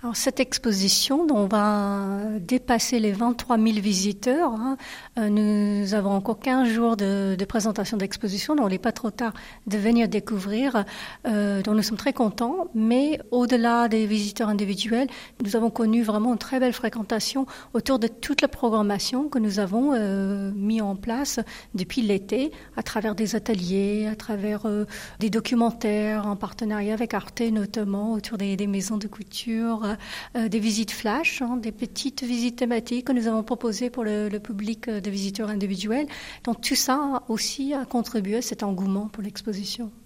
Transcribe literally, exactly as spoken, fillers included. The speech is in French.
Alors, cette exposition, dont on va dépasser les vingt-trois mille visiteurs, hein, euh, nous avons encore quinze jours de, de présentation d'exposition, donc il n'est pas trop tard de venir découvrir, euh, dont nous sommes très contents. Mais au-delà des visiteurs individuels, nous avons connu vraiment une très belle fréquentation autour de toute la programmation que nous avons euh, mis en place depuis l'été, à travers des ateliers, à travers euh, des documentaires en partenariat avec Arte notamment, autour des, des maisons de couture, Euh, des visites flash, hein, des petites visites thématiques que nous avons proposées pour le, le public de visiteurs individuels. Donc tout ça aussi a contribué à cet engouement pour l'exposition.